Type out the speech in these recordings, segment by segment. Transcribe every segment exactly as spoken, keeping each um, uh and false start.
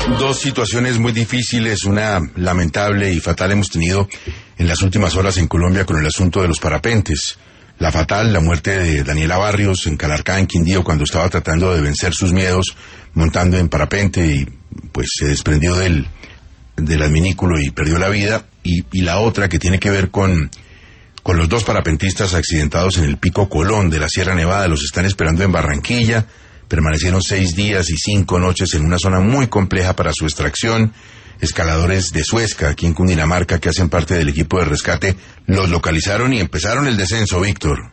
Dos situaciones muy difíciles, una lamentable y fatal hemos tenido en las últimas horas en Colombia con el asunto de los parapentes. La fatal, la muerte de Daniela Barrios en Calarcá, en Quindío, cuando estaba tratando de vencer sus miedos montando en parapente y pues se desprendió del, del adminículo y perdió la vida. Y, y la otra que tiene que ver con, con los dos parapentistas accidentados en el Pico Colón de la Sierra Nevada. Los están esperando en Barranquilla. Permanecieron seis días y cinco noches en una zona muy compleja para su extracción. Escaladores de Suezca, aquí en Cundinamarca, que hacen parte del equipo de rescate, los localizaron y empezaron el descenso, Víctor.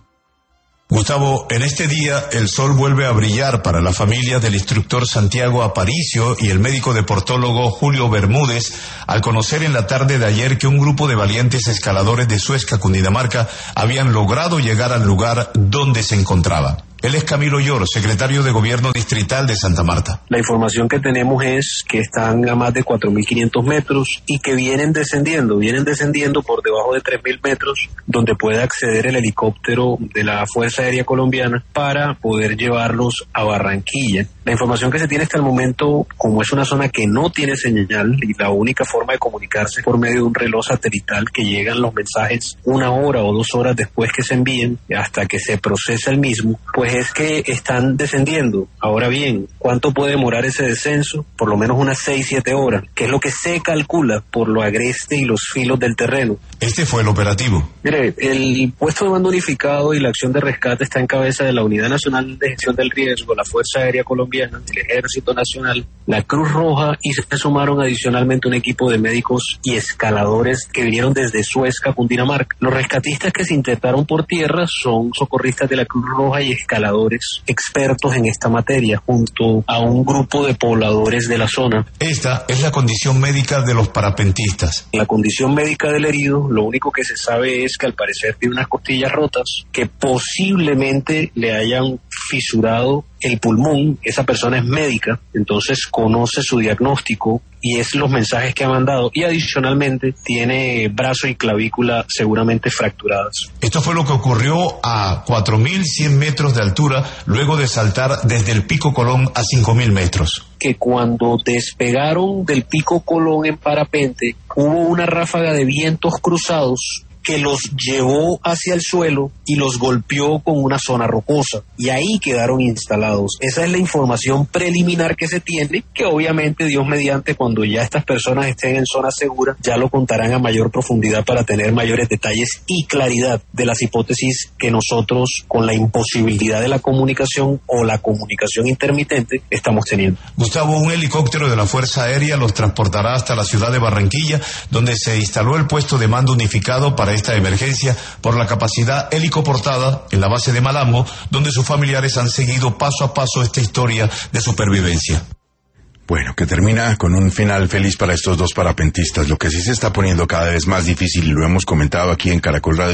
Gustavo, en este día el sol vuelve a brillar para la familia del instructor Santiago Aparicio y el médico deportólogo Julio Bermúdez, al conocer en la tarde de ayer que un grupo de valientes escaladores de Suezca, Cundinamarca, habían logrado llegar al lugar donde se encontraba. Él es Camilo Llor, secretario de Gobierno Distrital de Santa Marta. La información que tenemos es que están a más de cuatro mil quinientos metros y que vienen descendiendo, vienen descendiendo por debajo de tres mil metros, donde puede acceder el helicóptero de la Fuerza Aérea Colombiana para poder llevarlos a Barranquilla. La información que se tiene hasta el momento, como es una zona que no tiene señal y la única forma de comunicarse por medio de un reloj satelital que llegan los mensajes una hora o dos horas después que se envíen hasta que se procesa el mismo, pues es que están descendiendo. Ahora bien, ¿cuánto puede demorar ese descenso? Por lo menos unas seis, siete horas, que es lo que se calcula por lo agreste y los filos del terreno. Este fue el operativo. Mire, el puesto de mando unificado y la acción de rescate está en cabeza de la Unidad Nacional de Gestión del Riesgo, la Fuerza Aérea Colombiana, el Ejército Nacional, la Cruz Roja, y se sumaron adicionalmente un equipo de médicos y escaladores que vinieron desde Suezca, Cundinamarca. Los rescatistas que se intentaron por tierra son socorristas de la Cruz Roja y escaladores expertos en esta materia, junto a un grupo de pobladores de la zona. Esta es la condición médica de los parapentistas. La condición médica del herido, lo único que se sabe es que al parecer tiene unas costillas rotas, que posiblemente le hayan fisurado el pulmón. Esa persona es médica, entonces conoce su diagnóstico y es los mensajes que ha mandado, y adicionalmente tiene brazo y clavícula seguramente fracturadas. Esto fue lo que ocurrió a cuatro mil cien metros de altura luego de saltar desde el Pico Colón a cinco mil metros. Que cuando despegaron del Pico Colón en parapente hubo una ráfaga de vientos cruzados que los llevó hacia el suelo y los golpeó con una zona rocosa, y ahí quedaron instalados. Esa es la información preliminar que se tiene, que obviamente Dios mediante, cuando ya estas personas estén en zona segura, ya lo contarán a mayor profundidad para tener mayores detalles y claridad de las hipótesis que nosotros, con la imposibilidad de la comunicación o la comunicación intermitente, estamos teniendo. Gustavo, un helicóptero de la Fuerza Aérea los transportará hasta la ciudad de Barranquilla, donde se instaló el puesto de mando unificado para esta emergencia por la capacidad helicoportada en la base de Malambo, donde sus familiares han seguido paso a paso esta historia de supervivencia. Bueno, que termina con un final feliz para estos dos parapentistas. Lo que sí se está poniendo cada vez más difícil, y lo hemos comentado aquí en Caracol Radio,